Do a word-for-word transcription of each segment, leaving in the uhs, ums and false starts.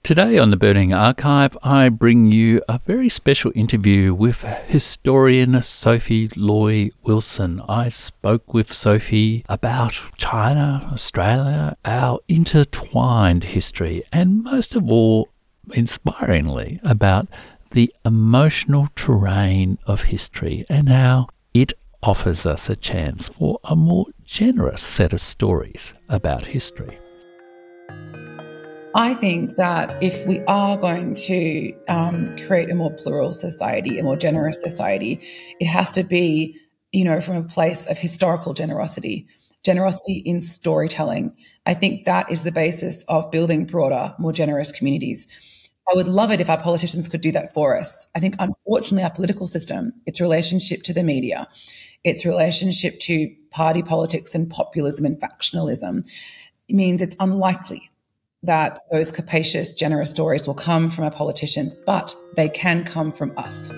Today on the Burning Archive, I bring you a very special interview with historian Sophie Loy Wilson. I spoke with Sophie about China, Australia, our intertwined history, and most of all, inspiringly, about the emotional terrain of history and how it offers us a chance for a more generous set of stories about history. I think that if we are going to um, create a more plural society, a more generous society, it has to be, you know, from a place of historical generosity, generosity in storytelling. I think that is the basis of building broader, more generous communities. I would love it if our politicians could do that for us. I think, unfortunately, our political system, its relationship to the media, its relationship to party politics and populism and factionalism, means it's unlikely that those capacious, generous stories will come from our politicians, but they can come from us.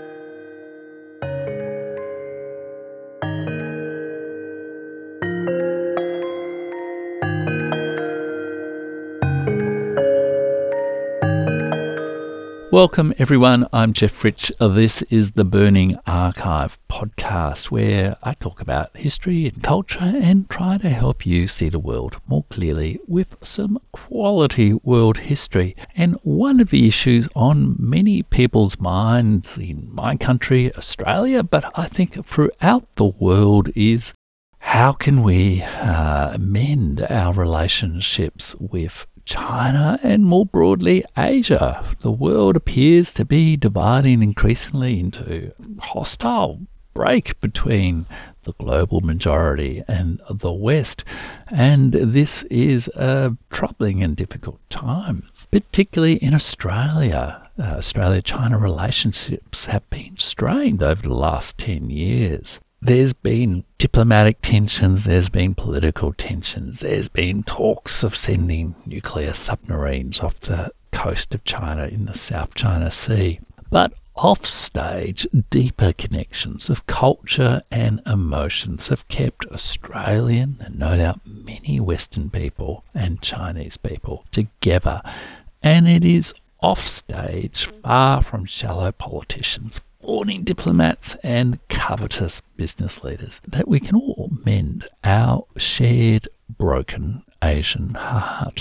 Welcome everyone, I'm Jeff Rich. This is the Burning Archive podcast where I talk about history and culture and try to help you see the world more clearly with some quality world history. And one of the issues on many people's minds in my country, Australia, but I think throughout the world is how can we uh, mend our relationships with China and more broadly Asia. The world appears to be dividing increasingly into hostile break between the global majority and the West, and this is a troubling and difficult time, particularly in Australia. Uh, Australia-China relationships have been strained over the last ten years. There's been diplomatic tensions, there's been political tensions, there's been talks of sending nuclear submarines off the coast of China in the South China Sea. But offstage, deeper connections of culture and emotions have kept Australian, and no doubt many Western people and Chinese people together. And it is offstage, far from shallow politicians, fawning diplomats and covetous business leaders, that we can all mend our shared broken Asian heart.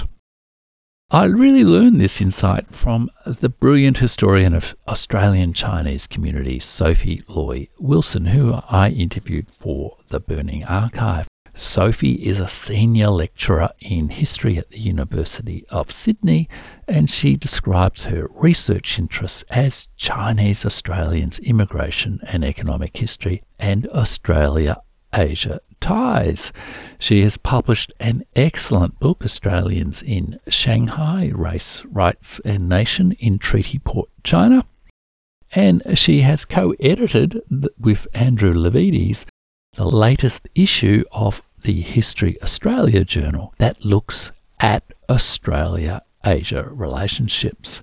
I really learned this insight from the brilliant historian of Australian Chinese community, Sophie Loy Wilson, who I interviewed for the Burning Archive. Sophie is a senior lecturer in history at the University of Sydney, and she describes her research interests as Chinese Australians' immigration and economic history and Australia-Asia ties. She has published an excellent book, Australians in Shanghai, Race, Rights and Nation in Treaty Port, China, and she has co-edited with Andrew Levides the latest issue of the History Australia journal that looks at Australia-Asia relationships.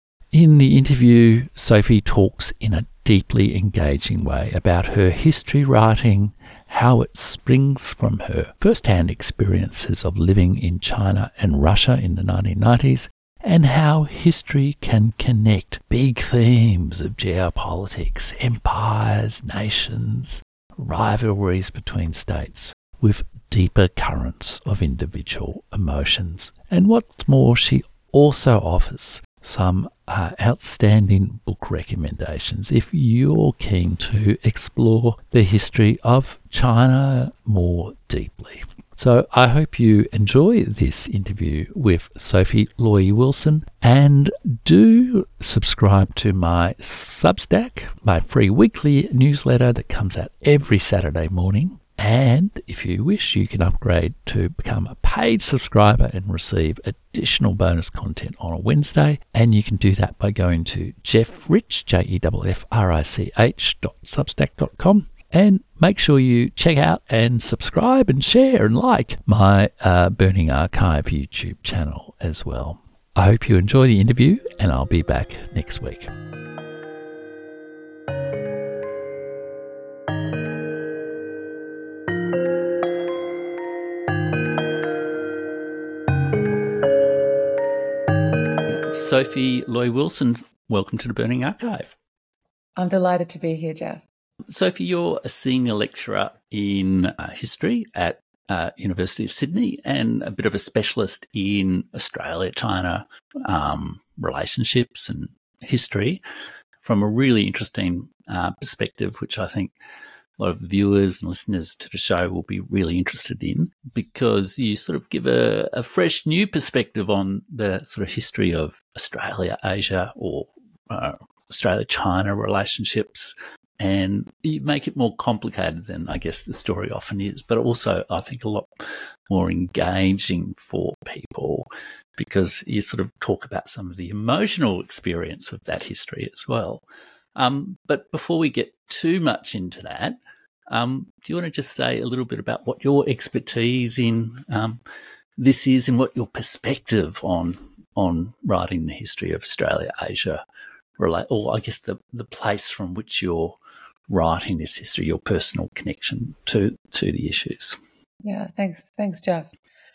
In the interview, Sophie talks in a deeply engaging way about her history writing, how it springs from her first-hand experiences of living in China and Russia in the nineteen nineties, and how history can connect big themes of geopolitics, empires, nations, rivalries between states, with deeper currents of individual emotions. And what's more, she also offers some uh, outstanding book recommendations if you're keen to explore the history of China more deeply. So I hope you enjoy this interview with Sophie Loy Wilson, and do subscribe to my Substack, my free weekly newsletter that comes out every Saturday morning. And if you wish, you can upgrade to become a paid subscriber and receive additional bonus content on a Wednesday. And you can do that by going to jeffrich, J E F F R I C H dot substack dot com. And make sure you check out and subscribe and share and like my uh, Burning Archive YouTube channel as well. I hope you enjoy the interview, and I'll be back next week. Sophie Loy-Wilson, welcome to the Burning Archive. I'm delighted to be here, Jeff. Sophie, you're a senior lecturer in uh, history at uh, University of Sydney and a bit of a specialist in Australia-China um, relationships and history from a really interesting uh, perspective, which I think a lot of viewers and listeners to the show will be really interested in, because you sort of give a, a fresh new perspective on the sort of history of Australia, Asia, or uh, Australia-China relationships, and you make it more complicated than I guess the story often is, but also I think a lot more engaging for people, because you sort of talk about some of the emotional experience of that history as well. Um, but before we get too much into that, um, do you want to just say a little bit about what your expertise in um, this is and what your perspective on on writing the history of Australia, Asia, relate, or I guess the, the place from which you're writing this history, your personal connection to to the issues? Yeah, thanks, thanks, Jeff.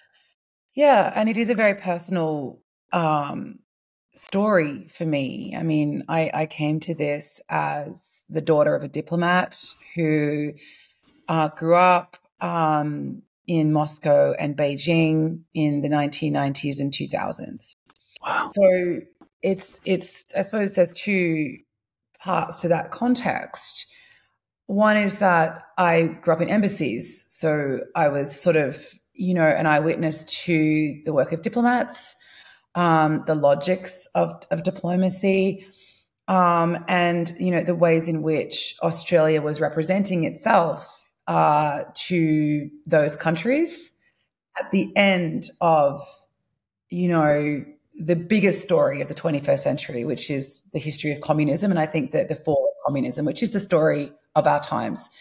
Yeah, and it is a very personal um, story for me. I mean, I, I came to this as the daughter of a diplomat who uh, grew up um, in Moscow and Beijing in the nineteen nineties and two thousands. Wow. So it's it's I suppose there's two parts to that context. One is that I grew up in embassies, so I was sort of, you know, an eyewitness to the work of diplomats, um, the logics of, of diplomacy, um, and, you know, the ways in which Australia was representing itself uh, to those countries at the end of, you know, the biggest story of the twenty-first century, which is the history of communism. And I think that the fall of communism, which is the story of our times,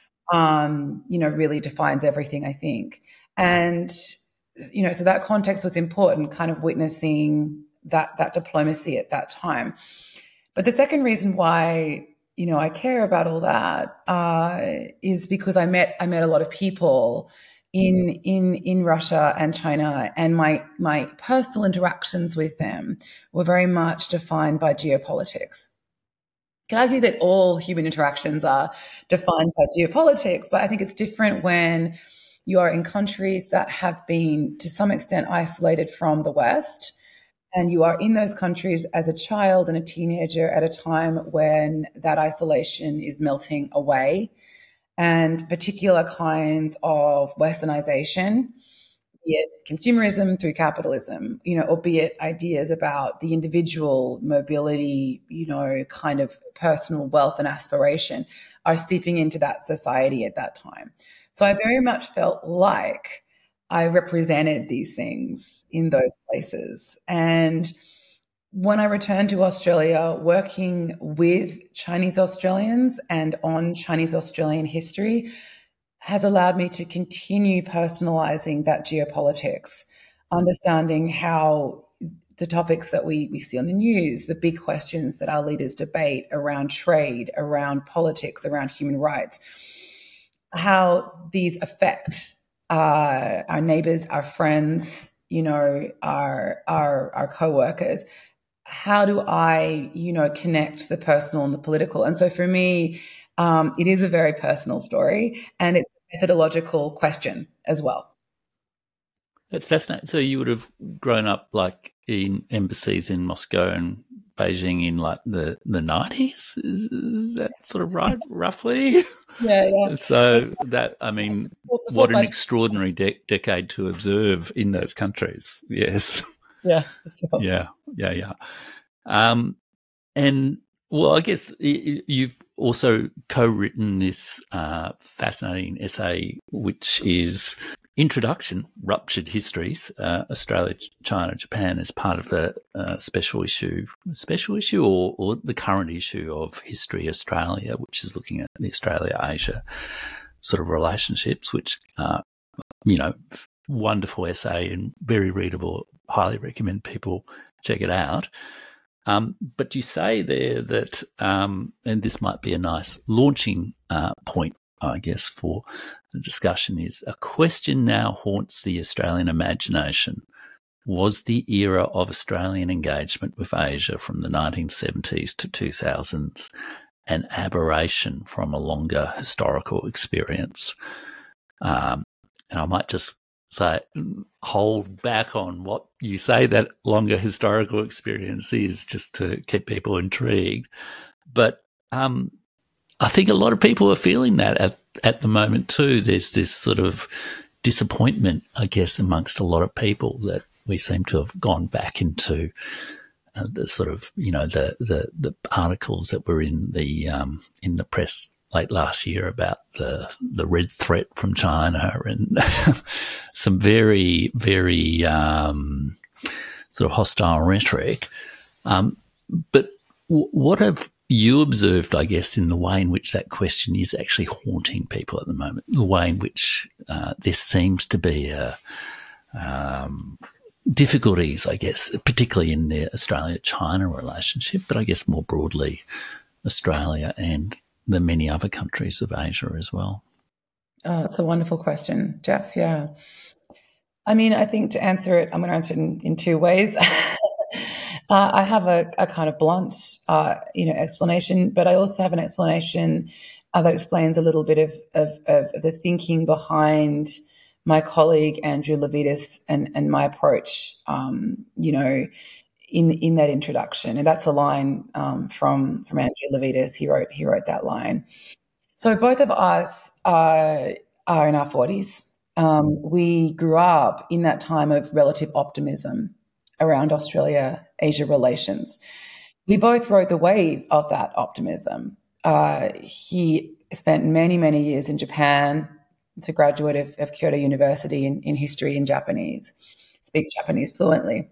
um, you know, really defines everything, I think. And, you know, so that context was important, kind of witnessing that that diplomacy at that time. But the second reason why, you know, I care about all that uh, is because I met I met a lot of people in in in Russia and China, and my my personal interactions with them were very much defined by geopolitics. You can argue that all human interactions are defined by geopolitics, but I think it's different when you are in countries that have been to some extent isolated from the West, and you are in those countries as a child and a teenager at a time when that isolation is melting away, and particular kinds of westernization, be it consumerism through capitalism, you know, or be it ideas about the individual mobility, you know, kind of personal wealth and aspiration, are seeping into that society at that time. So I very much felt like I represented these things in those places. And when I returned to Australia, working with Chinese Australians and on Chinese Australian history has allowed me to continue personalizing that geopolitics, understanding how the topics that we, we see on the news, the big questions that our leaders debate around trade, around politics, around human rights, how these affect uh, our neighbors, our friends, you know, our, our, our co-workers. How do I, you know, connect the personal and the political? And so for me, um, it is a very personal story, and it's a methodological question as well. That's fascinating. So you would have grown up like in embassies in Moscow and Beijing in like the, the nineties? Is that sort of right, roughly? Yeah, yeah. So that, I mean, what an extraordinary de- decade to observe in those countries. Yes. Yeah. Sure. Yeah, yeah, yeah. Um, and, well, I guess you've also co-written this uh, fascinating essay, which is Introduction, Ruptured Histories, uh, Australia, China, Japan, as part of the uh, special issue, special issue or, or the current issue of History Australia, which is looking at the Australia-Asia sort of relationships, which, uh, you know, wonderful essay and very readable. Highly recommend people check it out. Um, but you say there that, um, and this might be a nice launching uh, point, I guess, for the discussion, is a question now haunts the Australian imagination: was the era of Australian engagement with Asia from the nineteen seventies to two thousands an aberration from a longer historical experience? Um, and I might just say, hold back on what you say that longer historical experience is, just to keep people intrigued. But um, I think a lot of people are feeling that at, at the moment too. There's this sort of disappointment, I guess, amongst a lot of people that we seem to have gone back into uh, the sort of, you know, the, the, the articles that were in the um, in the press late last year about the the red threat from China and some very, very um, sort of hostile rhetoric. Um, but w- what have you observed, I guess, in the way in which that question is actually haunting people at the moment, the way in which uh, there seems to be a, um, difficulties, I guess, particularly in the Australia-China relationship, but I guess more broadly Australia and the many other countries of Asia as well? Oh, it's a wonderful question, Jeff. Yeah. I mean, I think to answer it, I'm going to answer it in, in two ways. Uh, I have a, a kind of blunt, uh, you know, explanation, but I also have an explanation uh, that explains a little bit of, of, of the thinking behind my colleague Andrew Levitas and, and my approach, um, you know, in in that introduction. And that's a line um, from from Andrew Levitas. He wrote he wrote that line. So both of us are, are in our forties. Um, we grew up in that time of relative optimism around Australia-Asia relations. We both rode the wave of that optimism. Uh, he spent many, many years in Japan. He's a graduate of, of Kyoto University in, in history and Japanese, speaks Japanese fluently.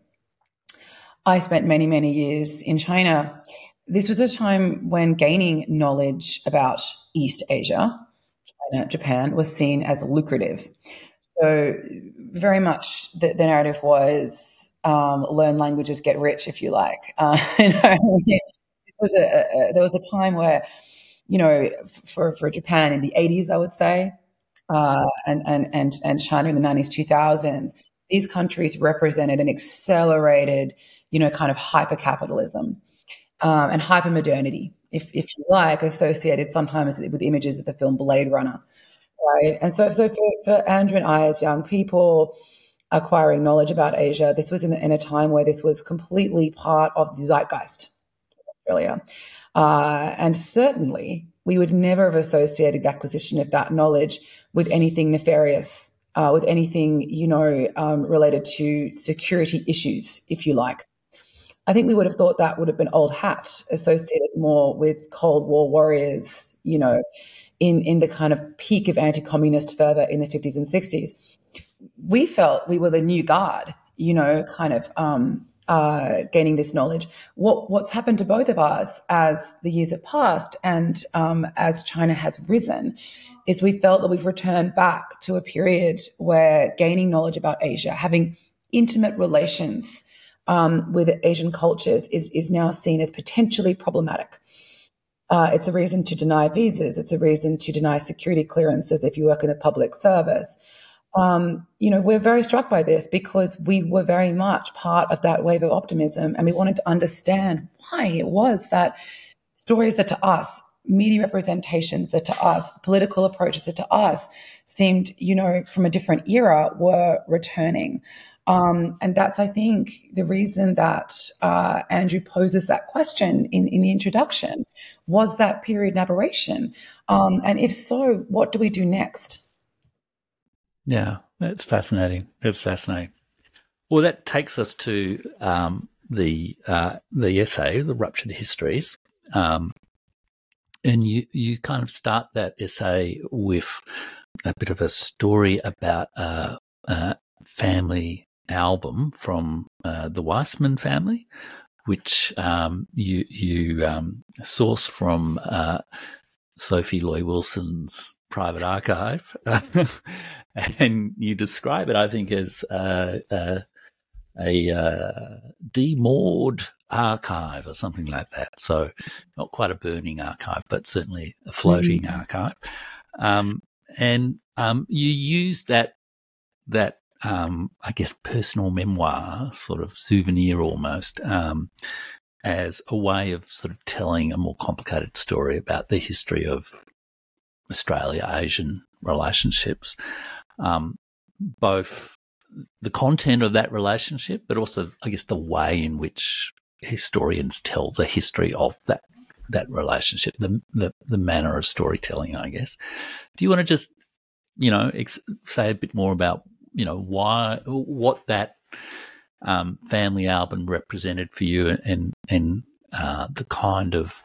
I spent many, many years in China. This was a time when gaining knowledge about East Asia, China, Japan, was seen as lucrative. So very much the, the narrative was um, learn languages, get rich, if you like. Uh, you know, it was a, a, there was a time where, you know, for, for Japan in the eighties, I would say, uh, and, and, and, and China in the nineties, two thousands, these countries represented an accelerated, you know, kind of hyper-capitalism um, and hyper-modernity, if, if you like, associated sometimes with images of the film Blade Runner. Right. And so, so for, for Andrew and I as young people acquiring knowledge about Asia, this was in, in a time where this was completely part of the zeitgeist of Australia. Uh, and certainly we would never have associated the acquisition of that knowledge with anything nefarious, uh, with anything, you know, um, related to security issues, if you like. I think we would have thought that would have been old hat, associated more with Cold War warriors, you know, in, in the kind of peak of anti-communist fervor in the fifties and sixties. We felt we were the new guard, you know, kind of um, uh, gaining this knowledge. What, what's happened to both of us as the years have passed and um, as China has risen is we felt that we've returned back to a period where gaining knowledge about Asia, having intimate relations um, with Asian cultures is, is now seen as potentially problematic. Uh, it's a reason to deny visas. It's a reason to deny security clearances if you work in the public service. Um, you know, we're very struck by this because we were very much part of that wave of optimism, and we wanted to understand why it was that stories that to us, media representations that to us, political approaches that to us seemed, you know, from a different era were returning. Um, and that's, I think, the reason that uh, Andrew poses that question in, in the introduction. Was that period an aberration? Um, and if so, what do we do next? Yeah, that's fascinating. That's fascinating. Well, that takes us to um, the uh, the essay, The Ruptured Histories. Um, and you, you kind of start that essay with a bit of a story about a, a family album from uh, the Weissman family, which um, you you um, source from uh, Sophie Loy-Wilson's private archive, and you describe it, I think, as uh, uh, a uh, demoored archive or something like that. So not quite a burning archive, but certainly a floating mm-hmm. archive. Um, and um, you use that that um, I guess, personal memoir, sort of souvenir almost, um, as a way of sort of telling a more complicated story about the history of Australia-Asian relationships, um, both the content of that relationship, but also, I guess, the way in which historians tell the history of that that relationship, the the, the manner of storytelling, I guess. Do you want to just, you know, ex- say a bit more about, you know, why, what that um, family album represented for you, and and, and uh, the kind of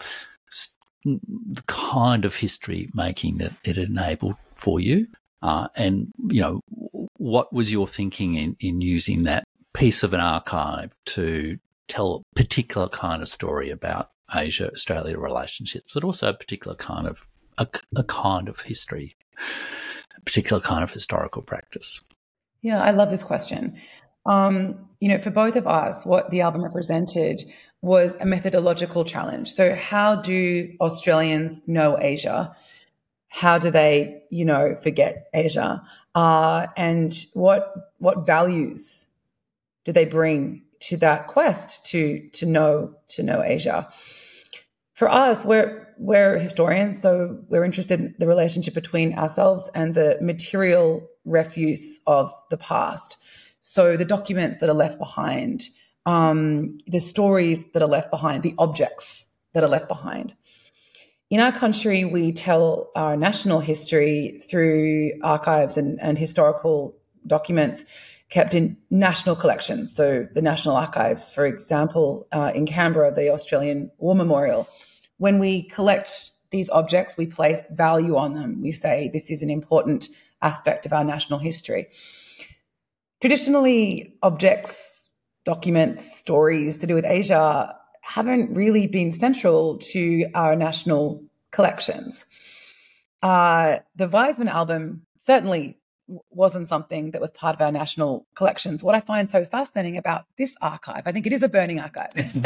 the kind of history making that it enabled for you, uh, and you know, what was your thinking in, in using that piece of an archive to tell a particular kind of story about Asia-Australia relationships, but also a particular kind of a, a kind of history, a particular kind of historical practice? Yeah, I love this question. Um, you know, for both of us, what the album represented was a methodological challenge. So how do Australians know Asia? How do they, you know, forget Asia? Uh, and what what values do they bring to that quest to to know to know Asia? For us, we're we're historians, so we're interested in the relationship between ourselves and the material refuse of the past. So the documents that are left behind, um, the stories that are left behind, the objects that are left behind. In our country, we tell our national history through archives and, and historical documents kept in national collections. So the National Archives, for example, uh, in Canberra, the Australian War Memorial. When we collect these objects, we place value on them. We say this is an important aspect of our national history. Traditionally, objects, documents, stories to do with Asia haven't really been central to our national collections. Uh, the Wiseman album certainly wasn't something that was part of our national collections. What I find so fascinating about this archive, I think it is a burning archive.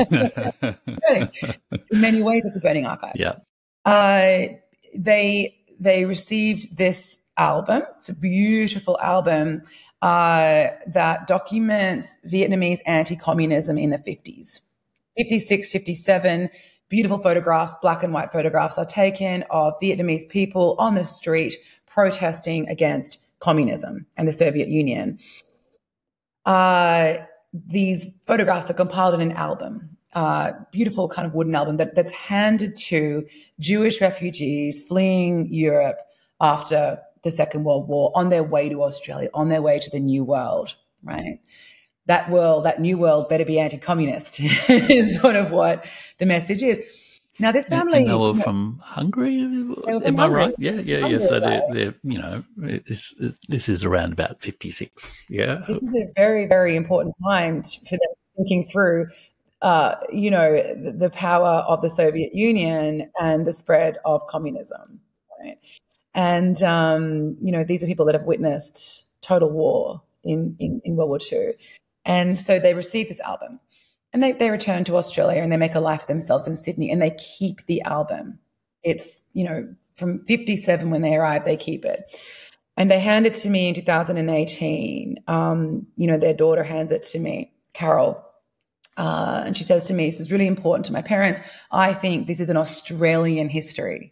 In many ways, it's a burning archive. Yeah. Uh, they they received this album. It's a beautiful album uh, that documents Vietnamese anti-communism in the fifties. fifty-six, fifty-seven, beautiful photographs, black and white photographs are taken of Vietnamese people on the street protesting against communism and the Soviet Union. Uh, these photographs are compiled in an album. Uh, beautiful kind of wooden album that, that's handed to Jewish refugees fleeing Europe after the Second World War on their way to Australia, on their way to the New World, right? That world, that new world better be anti-communist is sort of what the message is. Now, this family... And they were from Hungary? They were from Am Hungary. I right? Yeah, yeah, Hungary, yeah. So right. they're, they're, you know, this, this is around about fifty-six, yeah? This is a very, very important time to, for them thinking through Uh, you know, the, the power of the Soviet Union and the spread of communism, right? And, um, you know, these are people that have witnessed total war in, in, in World War Two. And so they receive this album and they, they return to Australia and they make a life for themselves in Sydney and they keep the album. It's, you know, from fifty-seven when they arrive, they keep it. And they hand it to me in two thousand eighteen. Um, you know, their daughter hands it to me, Carol. Uh, and she says to me, this is really important to my parents. I think this is an Australian history.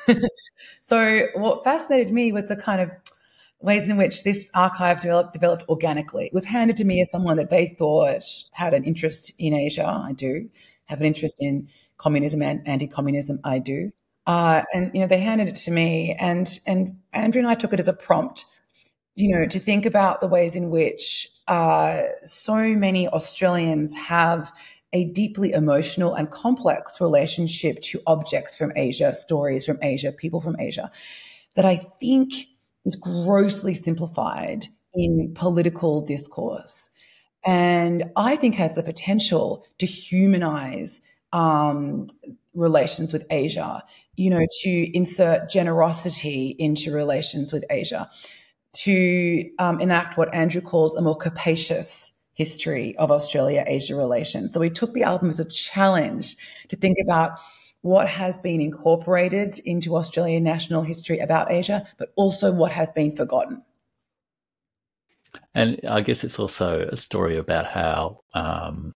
So what fascinated me was the kind of ways in which this archive developed, developed organically. It was handed to me as someone that they thought had an interest in Asia. I do have an interest in communism and anti-communism. I do. Uh, and, you know, they handed it to me and, and Andrew and I took it as a prompt, you know, to think about the ways in which uh, so many Australians have a deeply emotional and complex relationship to objects from Asia, stories from Asia, people from Asia, that I think is grossly simplified in political discourse. And I think has the potential to humanize um, relations with Asia, you know, to insert generosity into relations with Asia, to um, enact what Andrew calls a more capacious history of Australia-Asia relations. So we took the album as a challenge to think about what has been incorporated into Australian national history about Asia, but also what has been forgotten. And I guess it's also a story about how um,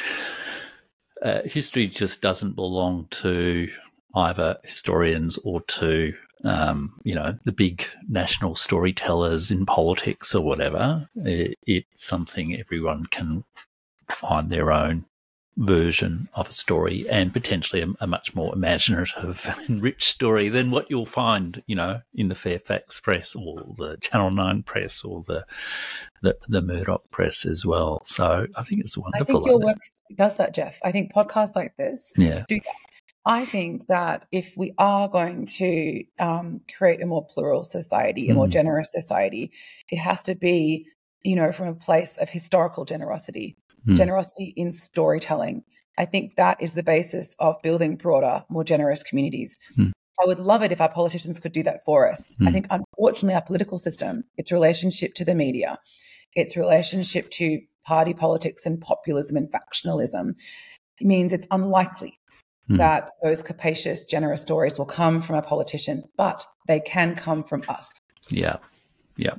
uh, history just doesn't belong to either historians or to, um, you know, the big national storytellers in politics or whatever. It, it's something everyone can find their own version of a story, and potentially a, a much more imaginative and rich story than what you'll find, you know, in the Fairfax press or the Channel nine press or the the, the Murdoch press as well. So I think it's wonderful. I think your work does that, Jeff. I think podcasts like this yeah. do that. I think that if we are going to um, create a more plural society, a more Mm. generous society, it has to be, you know, from a place of historical generosity, Mm. generosity in storytelling. I think that is the basis of building broader, more generous communities. Mm. I would love it if our politicians could do that for us. Mm. I think, unfortunately, our political system, its relationship to the media, its relationship to party politics and populism and factionalism means it's unlikely Mm. that those capacious, generous stories will come from our politicians, but they can come from us. Yeah, yeah.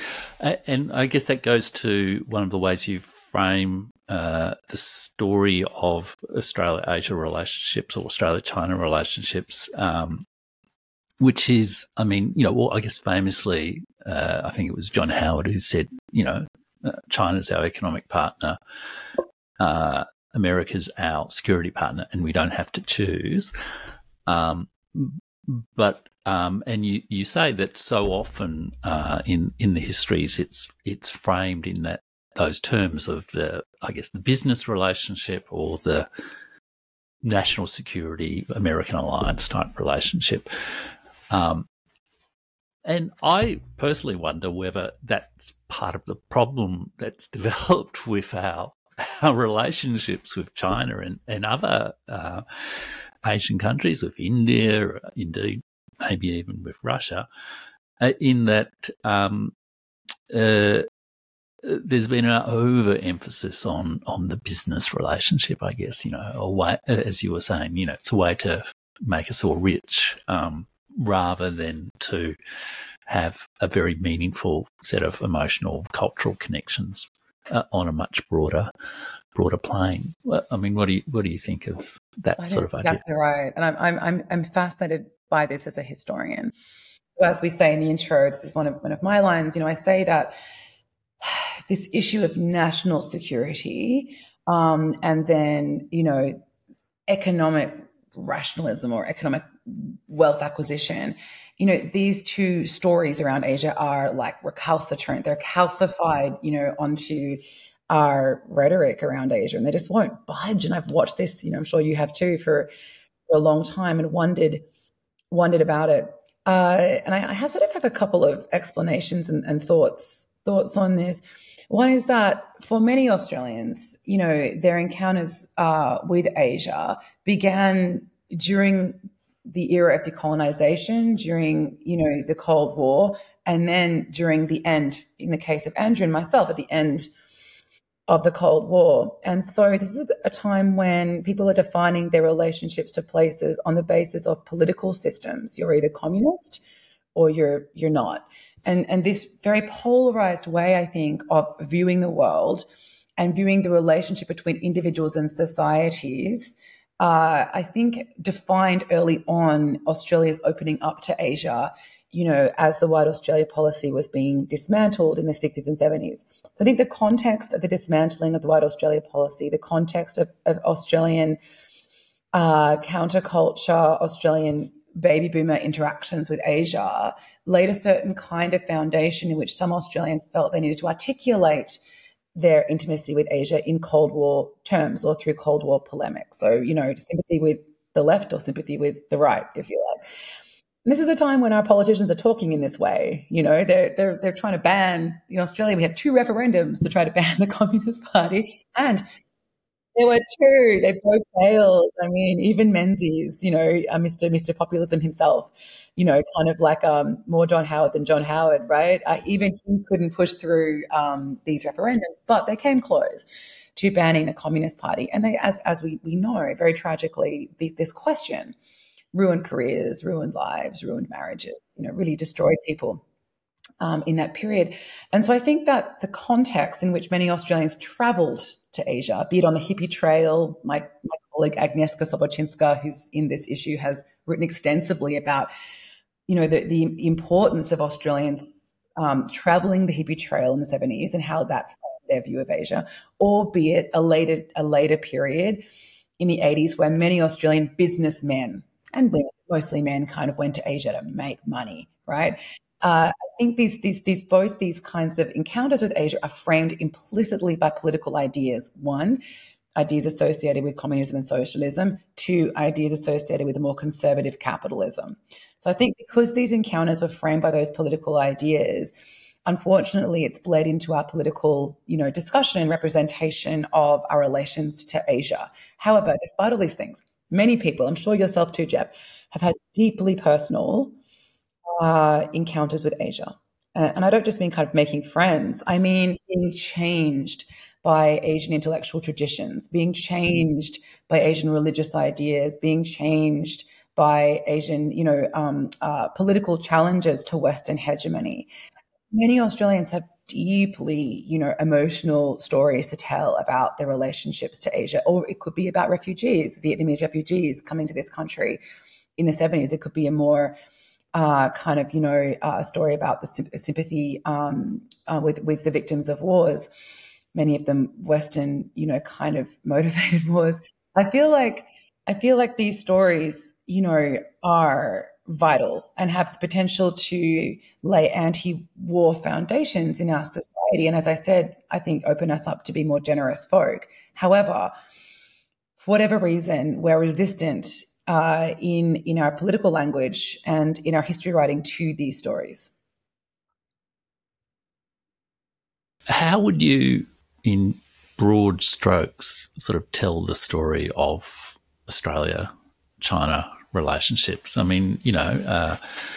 And I guess that goes to one of the ways you frame uh, the story of Australia-Asia relationships or Australia-China relationships, um, which is, I mean, you know, well, I guess famously, uh, I think it was John Howard who said, you know, uh, China's our economic partner, uh, America's our security partner, and we don't have to choose. Um, but um, and you, you say that so often uh, in in the histories, it's it's framed in that those terms of the, I guess, the business relationship or the national security American alliance type relationship. Um, and I personally wonder whether that's part of the problem that's developed with our our relationships with China and, and other uh, Asian countries, with India, indeed, maybe even with Russia, uh, in that um, uh, there's been an overemphasis on, on the business relationship, I guess, you know, a way, as you were saying, you know, it's a way to make us all rich um, rather than to have a very meaningful set of emotional, cultural connections uh, on a much broader broader plane. Well, I mean, what do you what do you think of that I sort think of idea? exactly right, and I'm I'm I'm I'm fascinated by this as a historian. So as we say in the intro, this is one of one of my lines. You know, I say that this issue of national security, um, and then you know, economic rationalism or economic wealth acquisition. You know, these two stories around Asia are like recalcitrant. They're calcified, you know, onto our rhetoric around Asia, and they just won't budge. And I've watched this, you know, I'm sure you have too, for, for a long time, and wondered wondered about it. Uh, and I, I have sort of have a couple of explanations and, and thoughts thoughts on this. One is that for many Australians, you know, their encounters uh, with Asia began during the era of decolonization, during, you know, the Cold War, and then during the end, in the case of Andrew and myself, at the end of the Cold War. And so this is a time when people are defining their relationships to places on the basis of political systems. You're either communist or you're you're not. And, and this very polarized way, I think, of viewing the world and viewing the relationship between individuals and societies, uh, I think defined early on Australia's opening up to Asia, you know, as the White Australia policy was being dismantled in the sixties and seventies. So I think the context of the dismantling of the White Australia policy, the context of, of Australian uh, counterculture, Australian baby boomer interactions with Asia laid a certain kind of foundation in which some Australians felt they needed to articulate their intimacy with Asia in Cold War terms or through Cold War polemics. So, you know, sympathy with the left or sympathy with the right, if you like. And this is a time when our politicians are talking in this way. You know, they're they're they're trying to ban. In Australia, we had two referendums to try to ban the Communist Party, and there were two. They both failed. I mean, even Menzies, you know, uh, Mister Mister Populism himself, you know, kind of like um, more John Howard than John Howard, right? Uh, even he couldn't push through um, these referendums, but they came close to banning the Communist Party. And they, as as we we know, very tragically, this, this question ruined careers, ruined lives, ruined marriages, you know, really destroyed people. um, in that period. And so I think that the context in which many Australians travelled to Asia, be it on the hippie trail, my, my colleague Agnieszka Soboczinska, who's in this issue, has written extensively about, you know, the, the importance of Australians um, travelling the hippie trail in the seventies and how that formed their view of Asia, or be it a later, a later period in the eighties where many Australian businessmen and women, mostly men, kind of went to Asia to make money, right? Uh, I think these, these, these, both these kinds of encounters with Asia are framed implicitly by political ideas. One, ideas associated with communism and socialism. Two, ideas associated with a more conservative capitalism. So I think because these encounters were framed by those political ideas, unfortunately, it's bled into our political, you know, discussion and representation of our relations to Asia. However, despite all these things, many people, I'm sure yourself too, Jeb, have had deeply personal Uh, encounters with Asia. Uh, and I don't just mean kind of making friends. I mean being changed by Asian intellectual traditions, being changed by Asian religious ideas, being changed by Asian, you know, um, uh, political challenges to Western hegemony. Many Australians have deeply, you know, emotional stories to tell about their relationships to Asia, or it could be about refugees, Vietnamese refugees coming to this country in the seventies. It could be a more Uh, kind of, you know, uh, a story about the sympathy um, uh, with with the victims of wars, many of them Western, you know, kind of motivated wars. I feel like I feel like these stories, you know, are vital and have the potential to lay anti-war foundations in our society. And as I said, I think open us up to be more generous folk. However, for whatever reason, we're resistant Uh, in in our political language and in our history writing to these stories. How would you, in broad strokes, sort of tell the story of Australia-China relationships? I mean, you know, uh,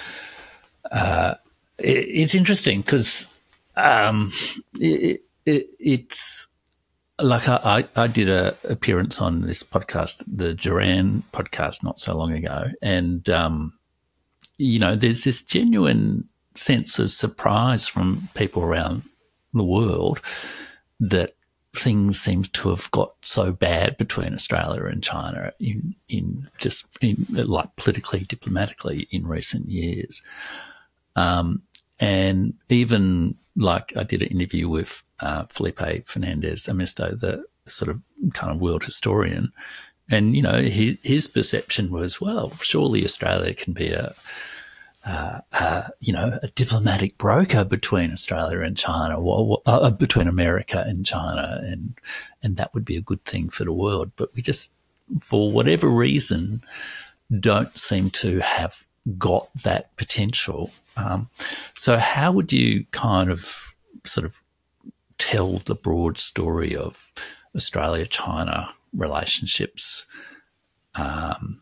uh, it, it's interesting because um, it, it, it's like I, I did a appearance on this podcast, the Duran podcast, not so long ago, and um, you know, there's this genuine sense of surprise from people around the world that things seem to have got so bad between Australia and China in in just in, like politically, diplomatically in recent years, um, and even like I did an interview with Uh, Felipe Fernandez Amisto, the sort of kind of world historian. And, you know, his, his perception was, well, surely Australia can be a, uh, uh, you know, a diplomatic broker between Australia and China, or uh, between America and China, and and that would be a good thing for the world. But we just, for whatever reason, don't seem to have got that potential. Um, so how would you kind of sort of tell the broad story of Australia-China relationships um,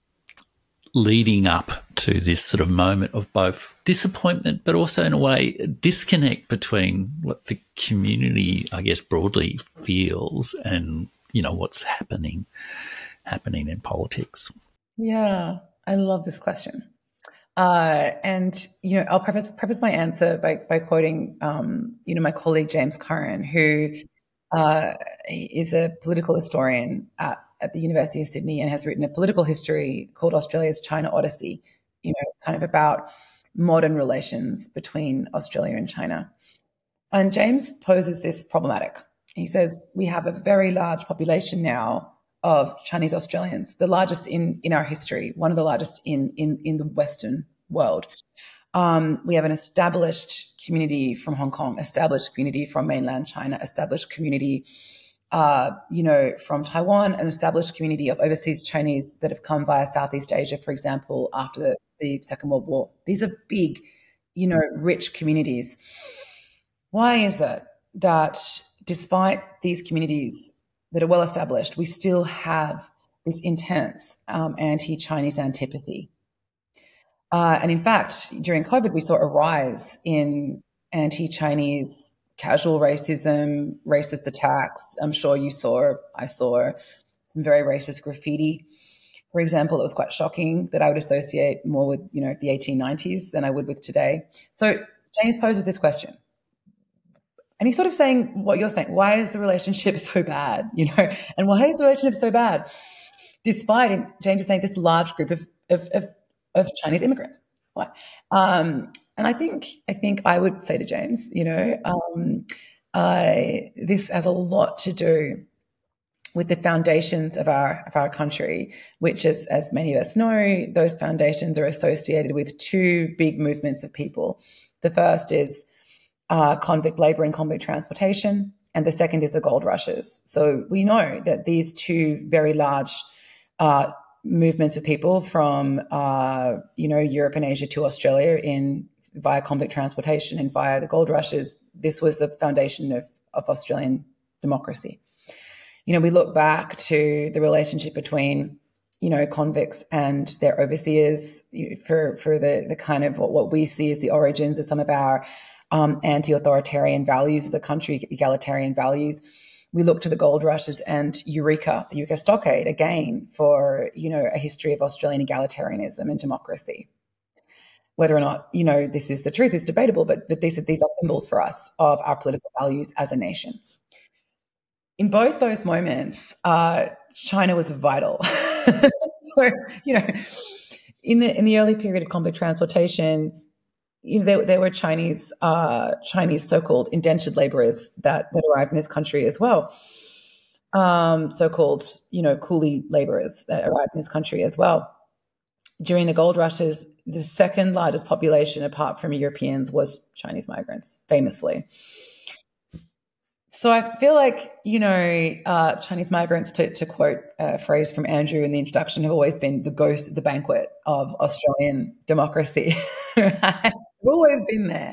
leading up to this sort of moment of both disappointment but also, in a way, a disconnect between what the community, I guess, broadly feels and, you know, what's happening happening in politics? Yeah, I love this question. Uh, and, you know, I'll preface, preface my answer by, by quoting, um, you know, my colleague James Curran, who uh, is a political historian at, at the University of Sydney and has written a political history called Australia's China Odyssey, you know, kind of about modern relations between Australia and China. And James poses this problematic. He says, we have a very large population now of Chinese Australians, the largest in, in our history, one of the largest in, in, in the Western world. Um, we have an established community from Hong Kong, established community from mainland China, established community, uh, you know, from Taiwan, an established community of overseas Chinese that have come via Southeast Asia, for example, after the, the Second World War. These are big, you know, rich communities. Why is it that despite these communities that are well established, we still have this intense um, anti-Chinese antipathy? Uh, and in fact, during COVID, we saw a rise in anti-Chinese casual racism, racist attacks. I'm sure you saw, I saw some very racist graffiti. For example, it was quite shocking that I would associate more with, you know, the eighteen nineties than I would with today. So James poses this question. And he's sort of saying what you're saying. Why is the relationship so bad? You know, and why is the relationship so bad? Despite it, James is saying this large group of of, of, of Chinese immigrants. Why? Um, and I think I think I would say to James, you know, um, I, this has a lot to do with the foundations of our of our country, which is, as many of us know, those foundations are associated with two big movements of people. The first is Uh, convict labour and convict transportation, and the second is the gold rushes. So we know that these two very large uh, movements of people from, uh, you know, Europe and Asia to Australia in via convict transportation and via the gold rushes, this was the foundation of, of Australian democracy. You know, we look back to the relationship between, you know, convicts and their overseers for for the the kind of what, what we see as the origins of some of our Um, anti-authoritarian values as a country, egalitarian values. We look to the gold rushes and Eureka, the Eureka Stockade, again, for, you know, a history of Australian egalitarianism and democracy. Whether or not, you know, this is the truth is debatable, but, but these, are, these are symbols for us of our political values as a nation. In both those moments, uh, China was vital. So, you know, in the in the early period of convict transportation, you know, there, there were Chinese, uh, Chinese so-called indentured laborers that, that arrived in this country as well. Um, so-called, you know, coolie laborers that arrived in this country as well. During the gold rushes, the second largest population apart from Europeans was Chinese migrants, famously. So I feel like, you know, uh, Chinese migrants, to, to quote a phrase from Andrew in the introduction, have always been the ghost of the banquet of Australian democracy. Right? They've always been there.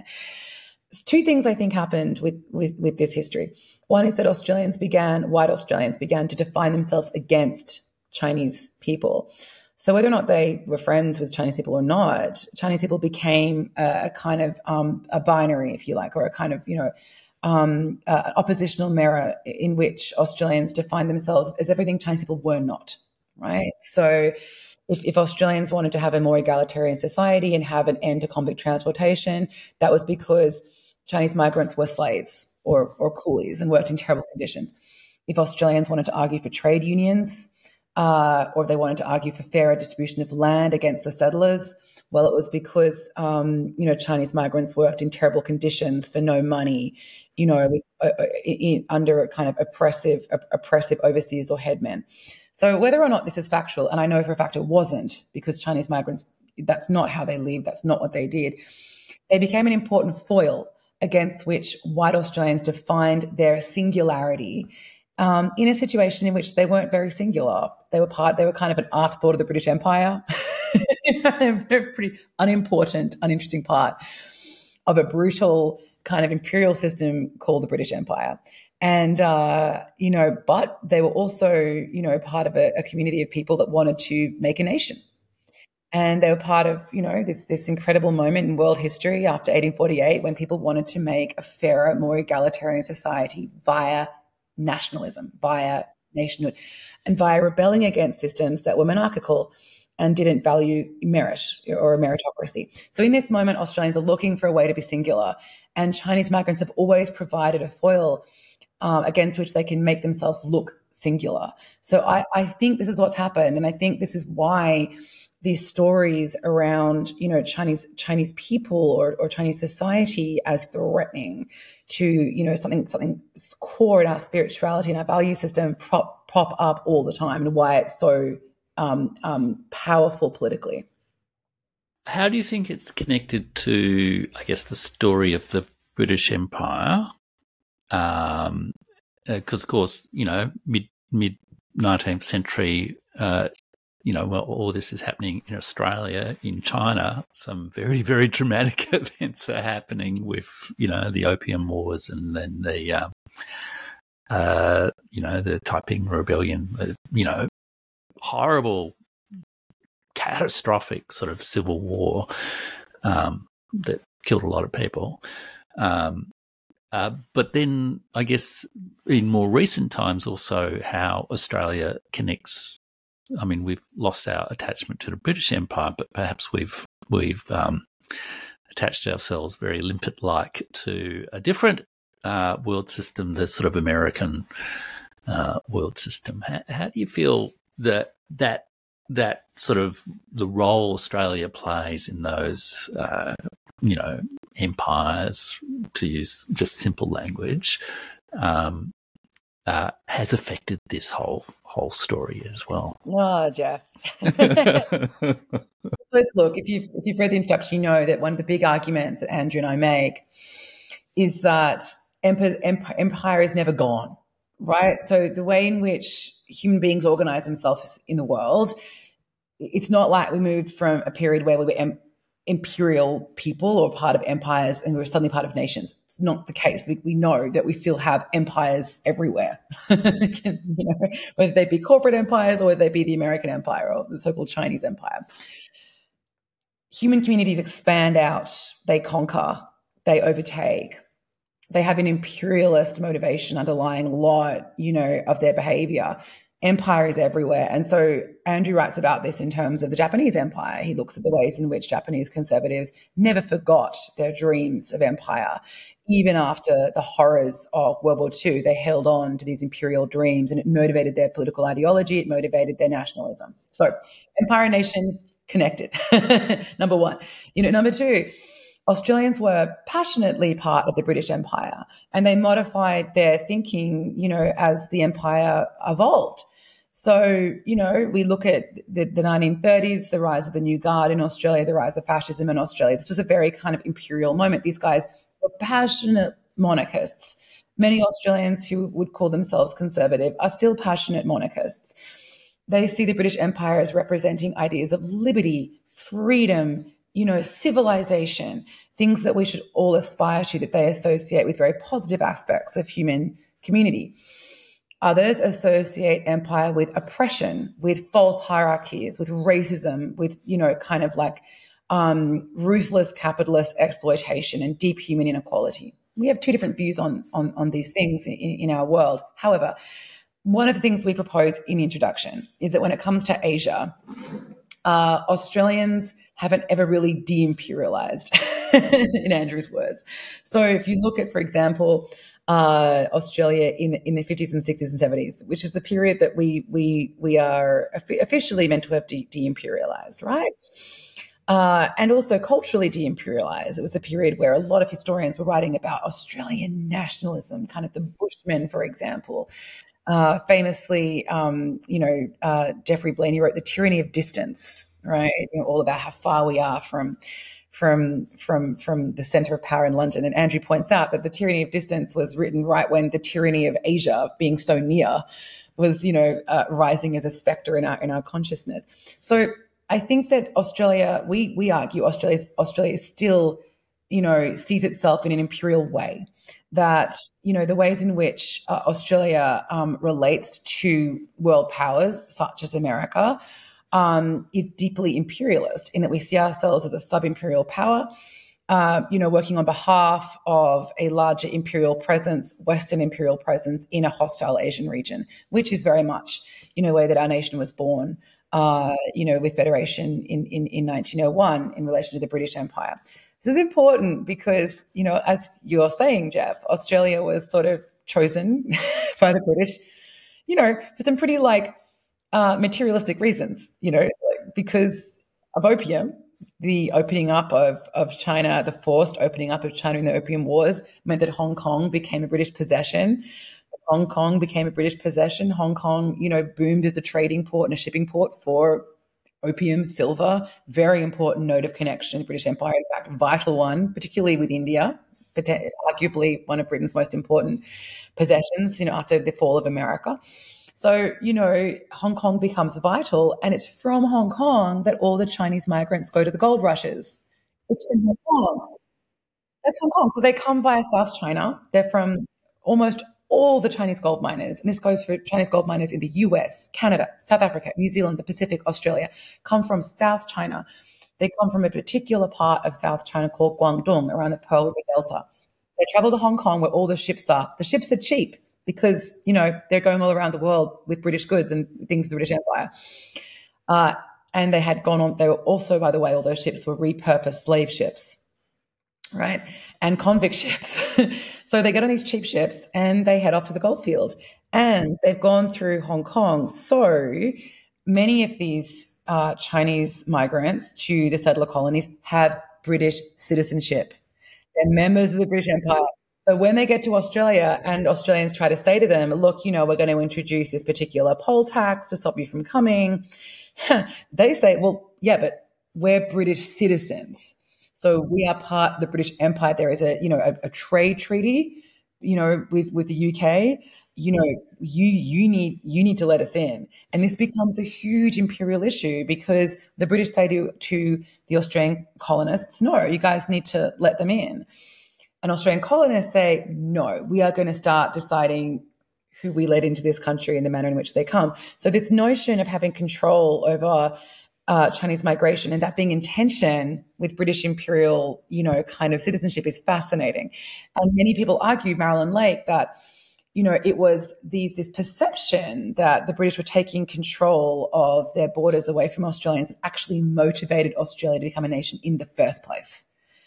Two things I think happened with, with, with this history. One is that Australians began, white Australians began to define themselves against Chinese people. So whether or not they were friends with Chinese people or not, Chinese people became a, a kind of um, a binary, if you like, or a kind of, you know, um, uh, oppositional mirror in which Australians defined themselves as everything Chinese people were not, right? So If, if Australians wanted to have a more egalitarian society and have an end to convict transportation, that was because Chinese migrants were slaves or, or coolies and worked in terrible conditions. If Australians wanted to argue for trade unions, uh, or they wanted to argue for fairer distribution of land against the settlers, well, it was because, um, you know, Chinese migrants worked in terrible conditions for no money, you know, with, uh, in, under a kind of oppressive, oppressive overseers or headmen. So whether or not this is factual, and I know for a fact it wasn't, because Chinese migrants, that's not how they lived, that's not what they did, they became an important foil against which white Australians defined their singularity um, in a situation in which they weren't very singular. They were part, they were kind of an afterthought of the British Empire, you know, a pretty unimportant, uninteresting part of a brutal kind of imperial system called the British Empire. And, uh, you know, but they were also, you know, part of a, a community of people that wanted to make a nation. And they were part of, you know, this, this incredible moment in world history after eighteen forty-eight when people wanted to make a fairer, more egalitarian society via nationalism, via nationhood, and via rebelling against systems that were monarchical and didn't value merit or a meritocracy. So in this moment, Australians are looking for a way to be singular, and Chinese migrants have always provided a foil Um, against which they can make themselves look singular. So I, I think this is what's happened, and I think this is why these stories around, you know, Chinese Chinese people or, or Chinese society as threatening to, you know, something something core in our spirituality and our value system prop pop up all the time, and why it's so um, um, powerful politically. How do you think it's connected to, I guess, the story of the British Empire? Um, because of course, you know, mid mid nineteenth century, uh, you know, well, all this is happening in Australia, in China. Some very very dramatic events are happening with, you know, the Opium Wars, and then the, um, uh, you know, the Taiping Rebellion. Uh, you know, horrible, catastrophic sort of civil war um, that killed a lot of people. Um, Uh, but then I guess in more recent times also how Australia connects. I mean, we've lost our attachment to the British Empire, but perhaps we've we've um, attached ourselves very limpet-like to a different uh, world system, the sort of American uh, world system. How, how do you feel that that that sort of the role Australia plays in those, uh, you know, empires, to use just simple language, um, uh, has affected this whole whole story as well? Oh, Jeff. So look, if you if you've read the introduction, you know that one of the big arguments that Andrew and I make is that empire, empire is never gone, right? So the way in which human beings organize themselves in the world, it's not like we moved from a period where we were em- imperial people or part of empires and we were suddenly part of nations. It's not the case. We, we know that we still have empires everywhere, you know, whether they be corporate empires or whether they be the American empire or the so-called Chinese empire. Human communities expand out, they conquer, they overtake. They have an imperialist motivation underlying a lot, you know, of their behavior. Empire is everywhere. And so Andrew writes about this in terms of the Japanese empire. He looks at the ways in which Japanese conservatives never forgot their dreams of empire. Even after the horrors of World War Two, they held on to these imperial dreams and it motivated their political ideology. It motivated their nationalism. So empire and nation connected, number one. You know, number two, Australians were passionately part of the British Empire and they modified their thinking, you know, as the empire evolved. So, you know, we look at the, the nineteen thirties, the rise of the New Guard in Australia, the rise of fascism in Australia. This was a very kind of imperial moment. These guys were passionate monarchists. Many Australians who would call themselves conservative are still passionate monarchists. They see the British Empire as representing ideas of liberty, freedom, you know, civilization, things that we should all aspire to, that they associate with very positive aspects of human community. Others associate empire with oppression, with false hierarchies, with racism, with, you know, kind of like um, ruthless capitalist exploitation and deep human inequality. We have two different views on, on, on these things in, in our world. However, one of the things we propose in the introduction is that when it comes to Asia, uh, Australians haven't ever really de-imperialized, in Andrew's words. So if you look at, for example, uh, Australia in in the fifties and sixties and seventies, which is the period that we we we are officially meant to have de- de-imperialized, right? Uh, and also culturally de-imperialized. It was a period where a lot of historians were writing about Australian nationalism, kind of the Bushmen, for example. Uh, famously, um, you know, uh, Geoffrey Blaney wrote The Tyranny of Distance, right? You know, all about how far we are from from from from the center of power in London. And Andrew points out that The Tyranny of Distance was written right when the tyranny of Asia, being so near, was, you know, uh, rising as a specter in our in our consciousness. So I think that Australia, we we argue Australia Australia is still, you know, sees itself in an imperial way. That, you know, the ways in which uh, Australia um, relates to world powers such as America um, is deeply imperialist, in that we see ourselves as a sub-imperial power, uh, you know, working on behalf of a larger imperial presence, Western imperial presence in a hostile Asian region, which is very much, you know, the way that our nation was born, uh, you know, with Federation in, in, in nineteen oh one in relation to the British Empire. This is important because, you know, as you're saying, Jeff, Australia was sort of chosen by the British, you know, for some pretty like uh, materialistic reasons, you know, like because of opium, the opening up of, of China, the forced opening up of China in the Opium Wars meant that Hong Kong became a British possession. Hong Kong became a British possession. Hong Kong, you know, boomed as a trading port and a shipping port for opium, silver, very important node of connection in the British Empire, in fact, vital one, particularly with India, but arguably one of Britain's most important possessions, you know, after the fall of America. So, you know, Hong Kong becomes vital, and it's from Hong Kong that all the Chinese migrants go to the gold rushes. It's from Hong Kong. That's Hong Kong. So they come via South China. They're from almost all the Chinese gold miners, and this goes for Chinese gold miners in the U S, Canada, South Africa, New Zealand, the Pacific, Australia, come from South China. They come from a particular part of South China called Guangdong, around the Pearl River Delta. They travel to Hong Kong where all the ships are. The ships are cheap because, you know, they're going all around the world with British goods and things of the British Empire. Uh, and they had gone on, they were also, by the way, all those ships were repurposed slave ships. right? And convict ships. So they get on these cheap ships and they head off to the gold fields. And they've gone through Hong Kong. So many of these uh, Chinese migrants to the settler colonies have British citizenship. They're members of the British Empire. So when they get to Australia and Australians try to say to them, look, you know, we're going to introduce this particular poll tax to stop you from coming, they say, well, yeah, but we're British citizens. So we are part of the British Empire. There is a, you know, a, a trade treaty, you know, with, with the U K. You know, you you need you need to let us in. And this becomes a huge imperial issue because the British say to, to the Australian colonists, no, you guys need to let them in. And Australian colonists say, no, we are going to start deciding who we let into this country and the manner in which they come. So this notion of having control over uh, Chinese migration and that being in tension with British imperial, you know, kind of citizenship is fascinating. And many people argue, Marilyn Lake, that, you know, it was these this perception that the British were taking control of their borders away from Australians that actually motivated Australia to become a nation in the first place.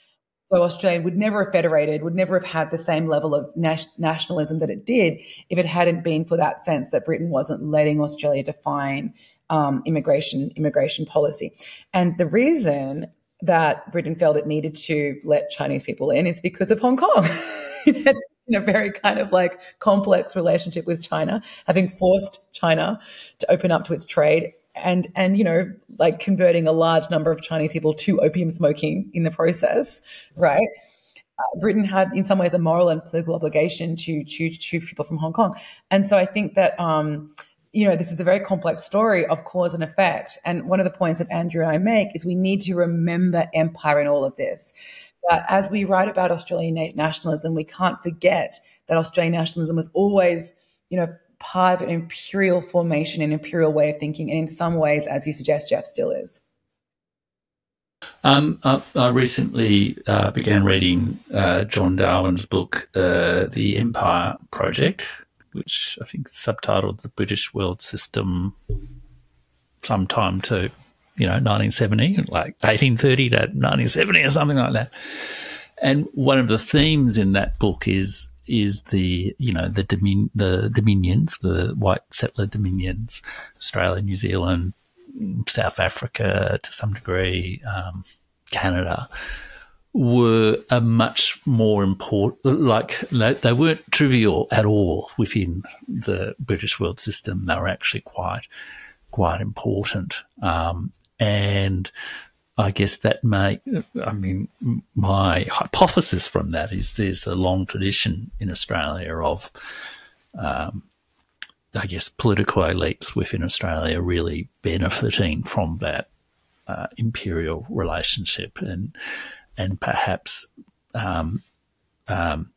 So Australia would never have federated, would never have had the same level of nas- nationalism that it did if it hadn't been for that sense that Britain wasn't letting Australia define um, immigration immigration policy. And the reason that Britain felt it needed to let Chinese people in is because of Hong Kong. It had a very kind of like complex relationship with China, having forced China to open up to its trade. And, and, you know, like converting a large number of Chinese people to opium smoking in the process, right? Uh, Britain had, in some ways, a moral and political obligation to choose choose people from Hong Kong. And so I think that, um, you know, this is a very complex story of cause and effect. And one of the points that Andrew and I make is we need to remember empire in all of this. That as we write about Australian nationalism, we can't forget that Australian nationalism was always, you know, part of an imperial formation, an imperial way of thinking, and in some ways, as you suggest, Jeff, still is. Um, I, I recently uh, began reading uh, John Darwin's book, uh, The Empire Project, which I think is subtitled The British World System sometime to, you know, nineteen seventy, like eighteen thirty to nineteen seventy or something like that. And one of the themes in that book is is the, you know, the domin- the dominions, the white settler dominions, Australia, New Zealand, South Africa to some degree, um, Canada, were a much more important, like they, they weren't trivial at all within the British world system. They were actually quite, quite important. Um, and I guess that may, I mean, my hypothesis from that is there's a long tradition in Australia of, um, I guess, political elites within Australia really benefiting from that uh, imperial relationship and and perhaps um, um,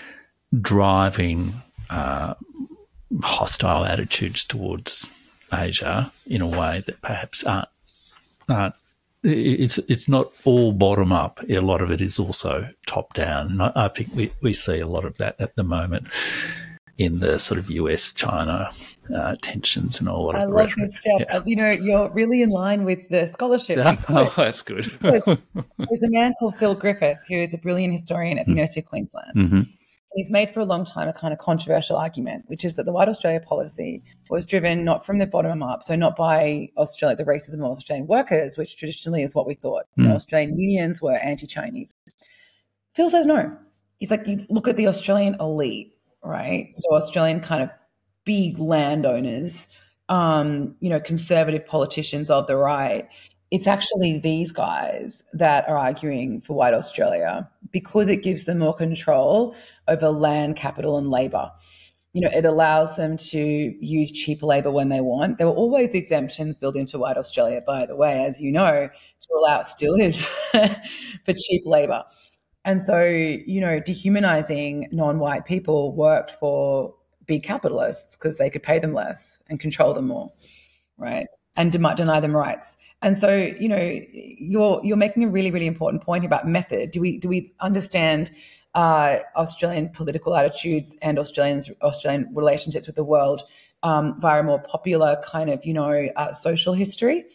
driving uh, hostile attitudes towards Asia in a way that perhaps aren't aren't. It's it's not all bottom up. A lot of it is also top down, and I, I think we, we see a lot of that at the moment in the sort of U S China uh, tensions and all. I of the love rhetoric. this, Jeff. Yeah. You know, you're really in line with the scholarship. Oh, that's good. There's a man called Phil Griffith who is a brilliant historian at the University of Queensland. Mm-hmm. He's made for a long time a kind of controversial argument, which is that the White Australia policy was driven not from the bottom up, so not by Australia, the racism of Australian workers, which traditionally is what we thought. Mm. You know, Australian unions were anti-Chinese. Phil says no. He's like, you look at the Australian elite, right? So Australian kind of big landowners, um, you know, conservative politicians of the right. It's actually these guys that are arguing for White Australia because it gives them more control over land, capital, and labour. You know, it allows them to use cheaper labour when they want. There were always exemptions built into White Australia, by the way, as you know, to allow, it still is, for cheap labour. And so, you know, dehumanising non-white people worked for big capitalists because they could pay them less and control them more, right? And deny them rights. And so, you know, you're you're making a really, really important point about method. Do we do we understand uh, Australian political attitudes and Australians Australian relationships with the world um, via a more popular kind of, you know, uh, social history?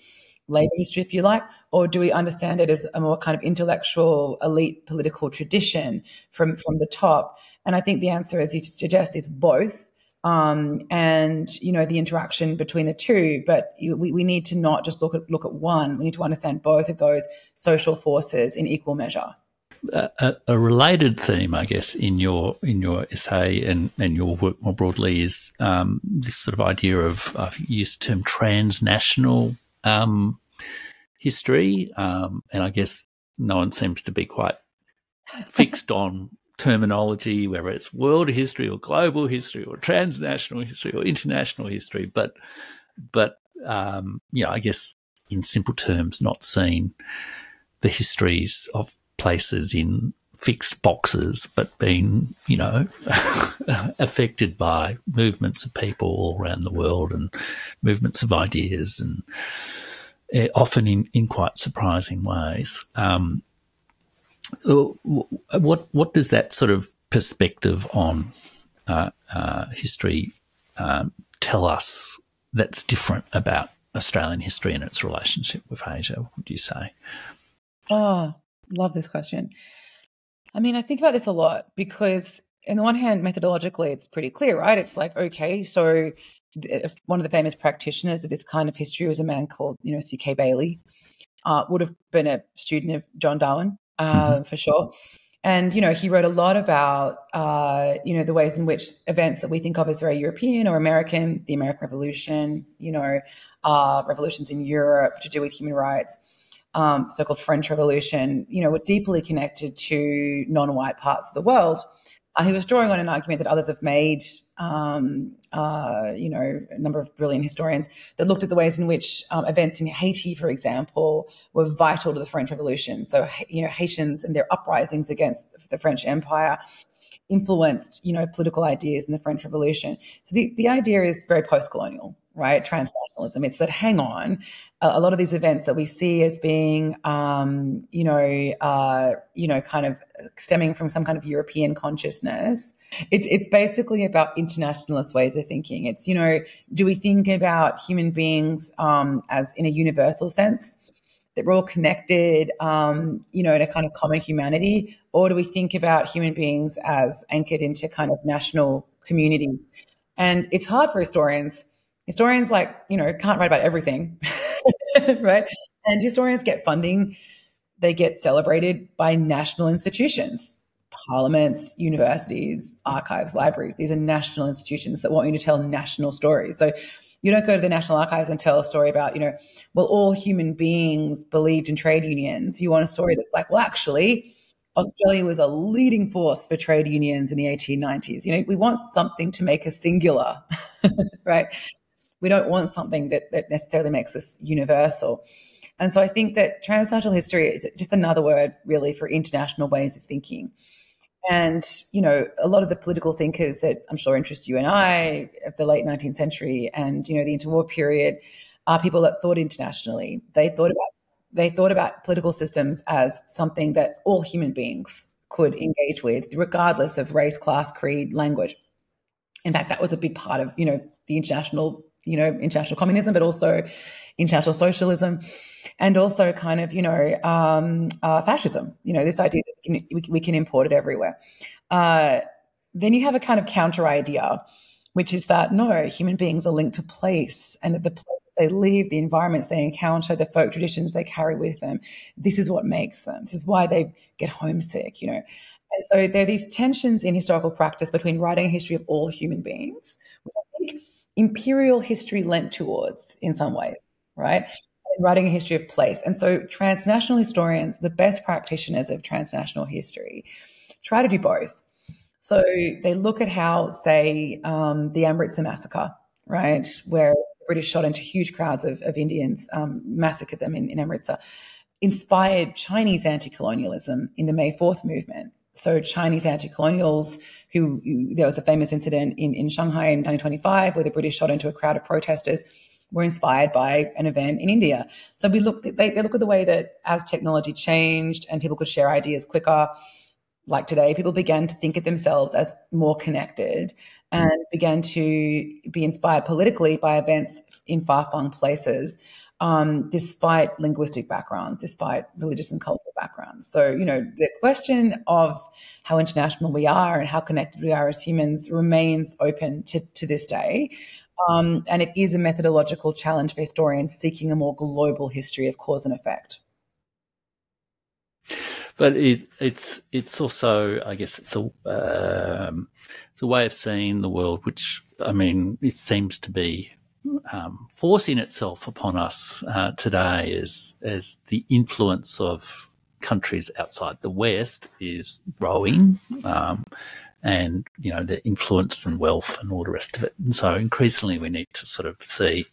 labor history, if you like, or do we understand it as a more kind of intellectual, elite political tradition from, from the top? And I think the answer, as you suggest, is both. Um, and, you know, the interaction between the two. But you, we, we need to not just look at look at one. We need to understand both of those social forces in equal measure. A, a related theme, I guess, in your in your essay and, and your work more broadly is um, this sort of idea of, I've used the term transnational um, history, um, and I guess no one seems to be quite fixed on terminology, whether it's world history or global history or transnational history or international history, but but um, you know, I guess in simple terms, not seeing the histories of places in fixed boxes, but being, you know, affected by movements of people all around the world and movements of ideas, and uh, often in, in quite surprising ways. Um, what what does that sort of perspective on uh, uh, history um, tell us that's different about Australian history and its relationship with Asia, would you say? Oh, love this question. I mean, I think about this a lot because on the one hand, methodologically, it's pretty clear, right? It's like, okay, so th- one of the famous practitioners of this kind of history was a man called, you know, C K Bailey, uh, would have been a student of John Darwin, uh, mm-hmm. for sure. And, you know, he wrote a lot about, uh, you know, the ways in which events that we think of as very European or American, the American Revolution, you know, uh, revolutions in Europe to do with human rights, Um, so-called French Revolution, you know, were deeply connected to non-white parts of the world. Uh, he was drawing on an argument that others have made, um, uh, you know, a number of brilliant historians that looked at the ways in which um, events in Haiti, for example, were vital to the French Revolution. So, you know, Haitians and their uprisings against the French Empire influenced, you know, political ideas in the French Revolution. So the, the idea is very post-colonial, right? Transnationalism. It's that, hang on, a, a lot of these events that we see as being, um, you know, uh, you know, kind of stemming from some kind of European consciousness. It's it's basically about internationalist ways of thinking. It's, you know, do we think about human beings um, as in a universal sense, that we're all connected, um, you know, in a kind of common humanity, or do we think about human beings as anchored into kind of national communities? And it's hard for historians. Historians, like, you know, can't write about everything, right? And historians get funding. They get celebrated by national institutions, parliaments, universities, archives, libraries. These are national institutions that want you to tell national stories. So you don't go to the National Archives and tell a story about, you know, well, all human beings believed in trade unions. You want a story that's like, well, actually, Australia was a leading force for trade unions in the eighteen nineties. You know, we want something to make us singular, right? We don't want something that, that necessarily makes us universal. And so I think that transnational history is just another word really for international ways of thinking. And, you know, a lot of the political thinkers that I'm sure interest you and I of the late nineteenth century and, you know, the interwar period are people that thought internationally. They thought about they thought about political systems as something that all human beings could engage with, regardless of race, class, creed, language. In fact, that was a big part of, you know, the international, you know, international communism, but also international socialism, and also kind of, you know, um, uh, fascism, you know, this idea that we can, we, we can import it everywhere. Uh, then you have a kind of counter idea, which is that, no, human beings are linked to place, and that the place they live, the environments they encounter, the folk traditions they carry with them, this is what makes them. This is why they get homesick, you know. And so there are these tensions in historical practice between writing a history of all human beings, which I think imperial history lent towards in some ways, right? And writing a history of place. And so transnational historians, the best practitioners of transnational history, try to do both. So they look at how, say, um, the Amritsar massacre, right, where the British shot into huge crowds of, of Indians, um, massacred them in, in Amritsar, inspired Chinese anti-colonialism in the May fourth movement. So Chinese anti-colonials who, who there was a famous incident in, in Shanghai in nineteen twenty-five where the British shot into a crowd of protesters, were inspired by an event in India. So we look, they, they look at the way that as technology changed and people could share ideas quicker, like today, people began to think of themselves as more connected and began to be inspired politically by events in far-flung places. um, despite linguistic backgrounds, despite religious and cultural backgrounds. So, you know, the question of how international we are and how connected we are as humans remains open to, to this day. Um, and it is a methodological challenge for historians seeking a more global history of cause and effect. But it, it's it's also, I guess, it's a um, it's a way of seeing the world, which, I mean, it seems to be um, forcing itself upon us uh, today as as the influence of countries outside the West is growing, um, and you know the influence and wealth and all the rest of it. And so increasingly, we need to sort of see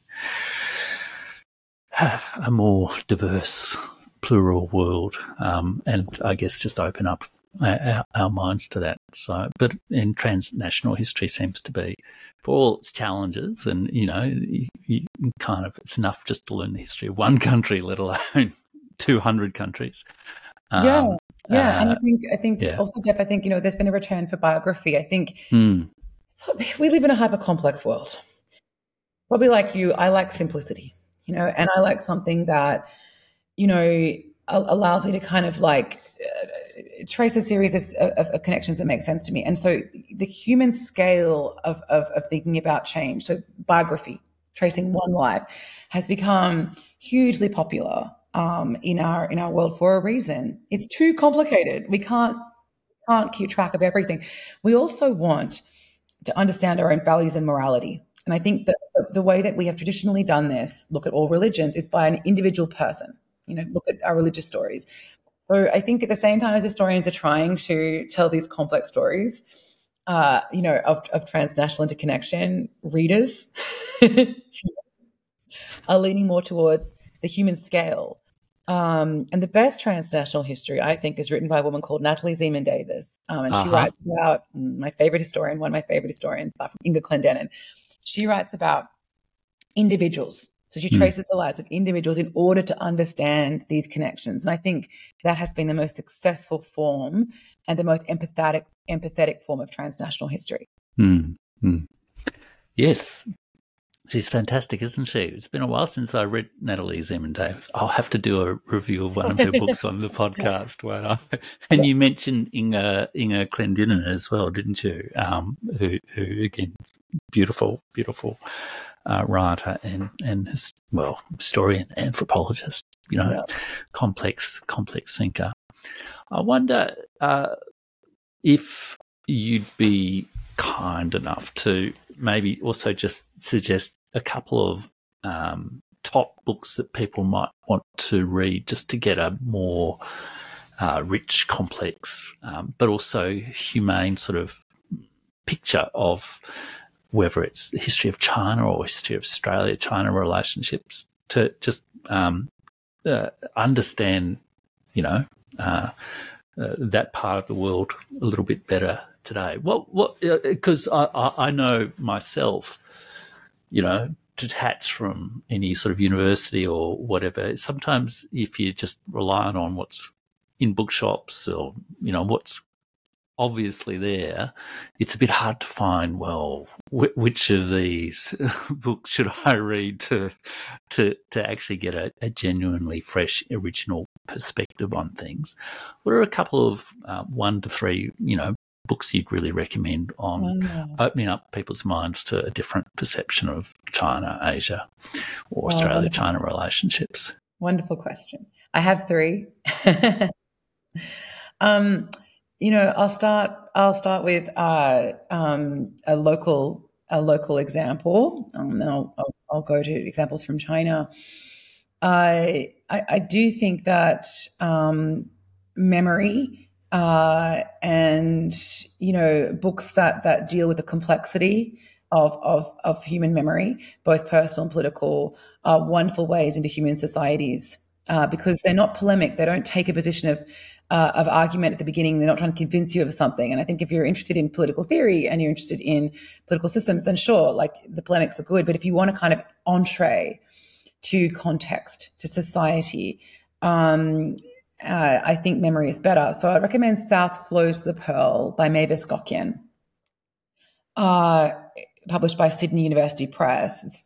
a more diverse, plural world, um, and I guess just open up our, our minds to that. So, but in transnational history seems to be, for all its challenges, and you know, you, you kind of it's enough just to learn the history of one country, let alone two hundred countries. Um, yeah, yeah, uh, and I think I think yeah. also, Jeff, I think you know, there's been a return for biography. I think mm. we live in a hyper complex world. Probably like you, I like simplicity, you know, and I like something that, you know, allows me to kind of like uh, trace a series of, of, of connections that make sense to me. And so the human scale of, of, of thinking about change, so biography, tracing one life, has become hugely popular um, in our in our world for a reason. It's too complicated. We can't can't keep track of everything. We also want to understand our own values and morality. And I think that the way that we have traditionally done this, look at all religions, is by an individual person. You know, look at our religious stories. So I think at the same time as historians are trying to tell these complex stories, uh, you know, of, of transnational interconnection, readers are leaning more towards the human scale. Um, and the best transnational history, I think, is written by a woman called Natalie Zeman Davis. Um, and uh-huh. she writes about my favorite historian, one of my favorite historians, from Inga Clendenin. She writes about individuals. So she traces mm. the lives of individuals in order to understand these connections. And I think that has been the most successful form and the most empathetic empathetic form of transnational history. Mm. Mm. Yes. She's fantastic, isn't she? It's been a while since I read Natalie Zeman Davis. I'll have to do a review of one of her books on the podcast. Won't I? And you mentioned Inga, Inga Clendenin as well, didn't you? Um, who, who, again, beautiful, beautiful uh, writer and, and, well, historian, anthropologist, you know, yeah. complex, complex thinker. I wonder uh, if you'd be kind enough to maybe also just suggest a couple of um, top books that people might want to read just to get a more uh, rich, complex, um, but also humane sort of picture of whether it's the history of China or history of Australia-China relationships, to just um, uh, understand, you know, uh, uh, that part of the world a little bit better today. What, what, because uh, I, I know myself, you know, detached from any sort of university or whatever, sometimes if you're just relying on what's in bookshops or, you know, what's obviously there, it's a bit hard to find, well, wh- which of these books should I read to to to actually get a, a genuinely fresh, original perspective on things. What are a couple of uh, one to three, you know, books you'd really recommend on oh. opening up people's minds to a different perception of China, Asia, or oh, Australia-China relationships? Wonderful question. I have three. um, you know, I'll start. I'll start with uh, um, a local a local example, um, and I'll, I'll I'll go to examples from China. I I, I do think that um, memory. Uh, and, you know, books that, that deal with the complexity of, of, of human memory, both personal and political, are wonderful ways into human societies uh, because they're not polemic. They don't take a position of, uh, of argument at the beginning. They're not trying to convince you of something. And I think if you're interested in political theory and you're interested in political systems, then sure, like the polemics are good. But if you want a kind of entree to context, to society, um, Uh, I think memory is better. So I recommend South Flows the Pearl by Mavis Gokyan, uh, published by Sydney University Press. It's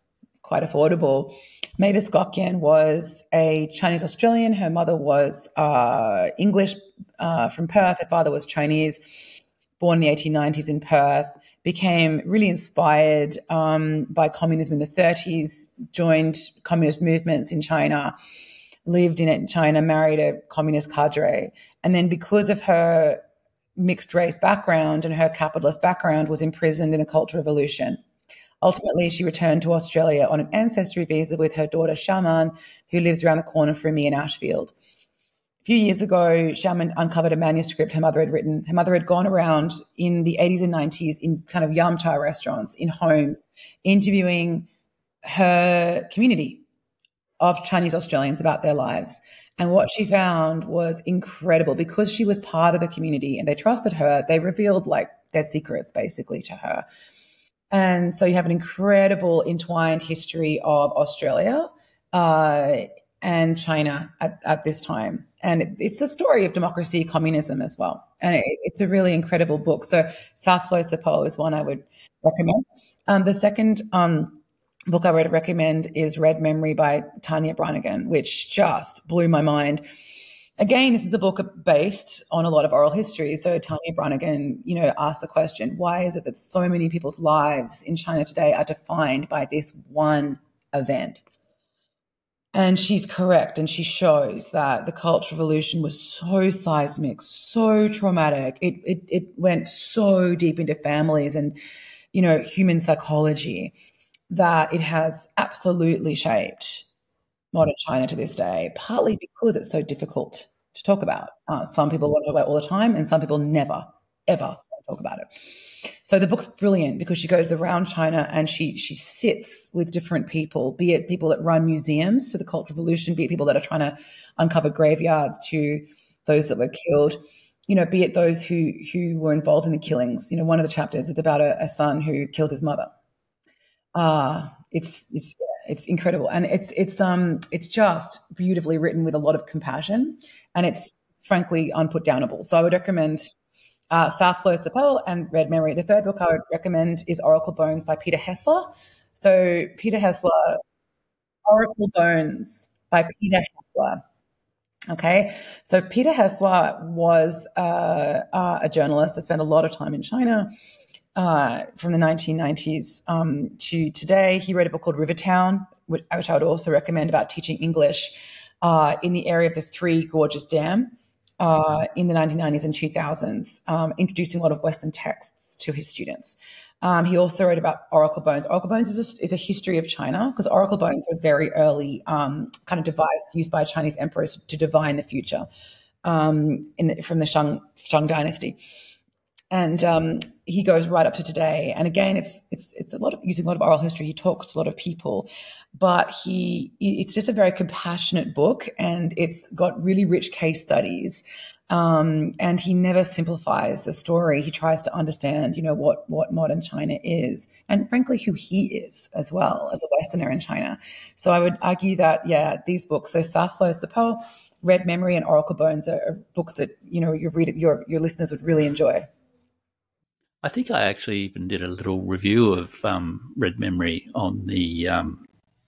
quite affordable. Mavis Gokyan was a Chinese Australian. Her mother was uh, English uh, from Perth. Her father was Chinese, born in the eighteen nineties in Perth, became really inspired um, by communism in the thirties, joined communist movements in China, lived in China, married a communist cadre. And then because of her mixed race background and her capitalist background, was imprisoned in the Cultural Revolution. Ultimately, she returned to Australia on an ancestry visa with her daughter, Xiaoman, who lives around the corner from me in Ashfield. A few years ago, Xiaoman uncovered a manuscript her mother had written. Her mother had gone around in the eighties and nineties in kind of yum cha restaurants, in homes, interviewing her community of Chinese Australians about their lives. And what she found was incredible. Because she was part of the community and they trusted her, they revealed like their secrets basically to her. And so you have an incredible entwined history of Australia uh, and China at, at this time. And it, it's the story of democracy, communism as well. And it, it's a really incredible book. So South Flows the Pole is one I would recommend. Um, the second um, book I would recommend is Red Memory by Tanya Branigan, which just blew my mind. Again, this is a book based on a lot of oral history. So Tanya Branigan, you know, asked the question, why is it that so many people's lives in China today are defined by this one event? And she's correct. And she shows that the Cultural Revolution was so seismic, so traumatic. It, it, it went so deep into families and, you know, human psychology that it has absolutely shaped modern China to this day, partly because it's so difficult to talk about. Uh, some people want to talk about it all the time, and some people never, ever want to talk about it. So the book's brilliant because she goes around China and she she sits with different people, be it people that run museums to the Cultural Revolution, be it people that are trying to uncover graveyards to those that were killed, you know, be it those who who were involved in the killings. You know, one of the chapters is about a, a son who kills his mother. Uh, it's it's it's incredible, and it's it's um it's just beautifully written with a lot of compassion, and it's frankly unputdownable. So I would recommend uh, South Flows the Pole and Red Memory. The third book I would recommend is Oracle Bones by Peter Hessler. So Peter Hessler, Oracle Bones by Peter Hessler. Okay, so Peter Hessler was uh, uh, a journalist that spent a lot of time in China. Uh, from the nineteen nineties um, to today. He wrote a book called Rivertown, which, which I would also recommend, about teaching English uh, in the area of the Three Gorges Dam uh, in the nineteen nineties and two thousands, um, introducing a lot of Western texts to his students. Um, he also wrote about Oracle Bones. Oracle Bones is a, is a history of China, because Oracle Bones are very early um, kind of device used by Chinese emperors to divine the future um, in the, from the Shang, Shang dynasty. And um, he goes right up to today. And again, it's it's it's a lot of using a lot of oral history. He talks to a lot of people, but he it's just a very compassionate book, and it's got really rich case studies. Um, and he never simplifies the story. He tries to understand, you know, what what modern China is, and frankly, who he is as well as a Westerner in China. So I would argue that yeah, these books, so South Flows the Pole, Red Memory, and Oracle Bones are, are books that you know your read your your listeners would really enjoy. I think I actually even did a little review of um, Red Memory on the um,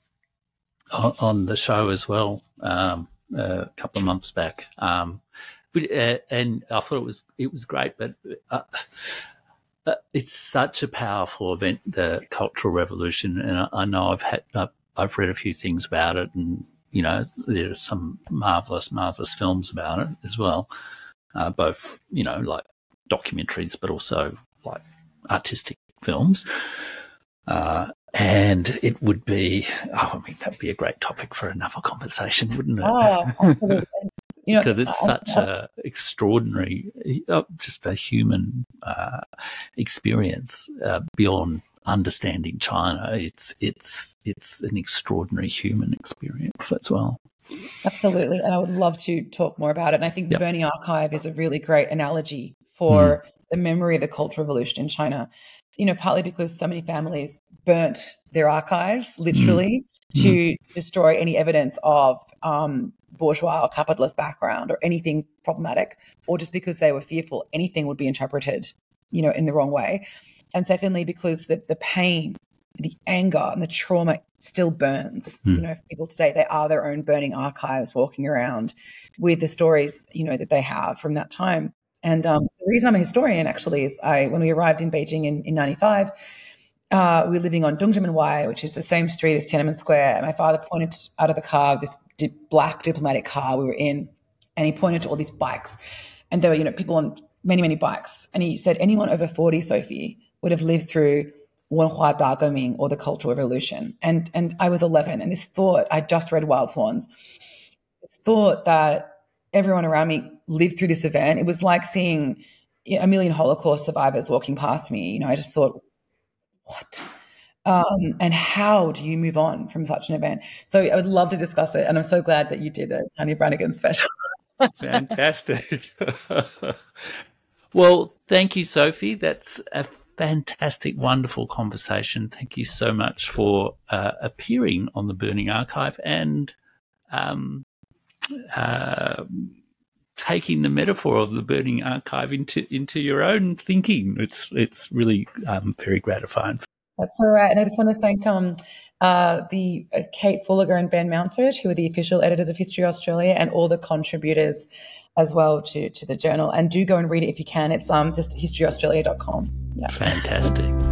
on the show as well um, a couple of months back, um, but, uh, and I thought it was it was great. But uh, uh, it's such a powerful event, the Cultural Revolution, and I, I know I've had I've, I've read a few things about it, and you know there are some marvelous marvelous films about it as well, uh, both you know like documentaries, but also like artistic films, uh, and it would be, oh, I mean, that'd be a great topic for another conversation, wouldn't it? Oh, absolutely. You know, because it's such a extraordinary, uh, just a human uh, experience uh, beyond understanding China. It's it's it's an extraordinary human experience as well. Absolutely, and I would love to talk more about it. And I think the yep. Burning Archive is a really great analogy for mm. the memory of the Cultural Revolution in China. You know, partly because so many families burnt their archives, literally, mm. to mm. destroy any evidence of um, bourgeois or capitalist background or anything problematic, or just because they were fearful anything would be interpreted, you know, in the wrong way. And secondly, because the the pain the anger and the trauma still burns. Mm. You know, for people today, they are their own burning archives walking around with the stories, you know, that they have from that time. And um, the reason I'm a historian actually is I, when we arrived in Beijing in, in ninety-five, uh, we were living on Dongzhimen Wai, which is the same street as Tiananmen Square. And my father pointed out of the car, this di- black diplomatic car we were in, and he pointed to all these bikes. And there were, you know, people on many, many bikes. And he said, anyone over forty, Sophie, would have lived through Wenhua Dagoming or the Cultural Revolution. And and I was eleven, and this thought, I just read Wild Swans, this thought that everyone around me lived through this event. It was like seeing a million Holocaust survivors walking past me. You know, I just thought, what? Um, and how do you move on from such an event? So I would love to discuss it, and I'm so glad that you did the Tanya Branigan special. Fantastic. Well, thank you, Sophie. That's a fantastic, wonderful conversation. Thank you so much for uh, appearing on the Burning Archive and um, uh, taking the metaphor of the Burning Archive into into your own thinking. It's it's really um, very gratifying. That's all right. And I just want to thank um, uh, the uh, Kate Fulliger and Ben Mountford, who are the official editors of History Australia, and all the contributors as well to, to the journal. And do go and read it if you can. It's um, just history australia dot com. Yeah. Fantastic.